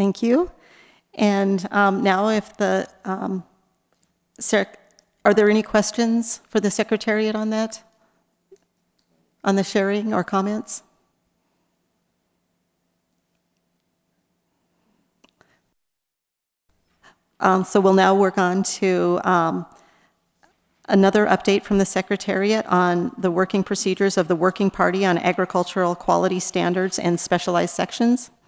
Thank you. And now if the, are there any questions for the Secretariat on that? On the sharing or comments? So we'll now work on to another update from the Secretariat on the working procedures of the Working Party on Agricultural Quality Standards and Specialized Sections.